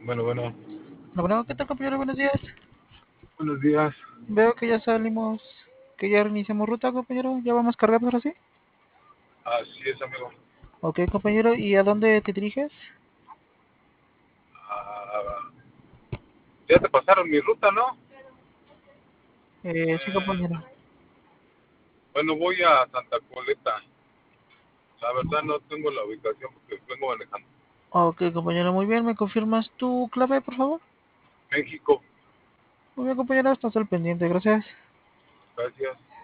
Bueno, bueno, Bueno, ¿qué tal, compañero? Buenos días. buenos días. Veo que ya salimos, que ya reiniciamos ruta, compañero. ¿Ya vamos cargados ahora sí? Así es, amigo. Ok, compañero, ¿y a dónde te diriges? Ah, ya te pasaron mi ruta, ¿no? Sí, compañero. Bueno, voy a Santa Coleta. La verdad no tengo la ubicación porque vengo manejando. Ok, compañero, muy bien. ¿Me confirmas tu clave, por favor? México, Muy bien, compañero, estás al pendiente, gracias. gracias.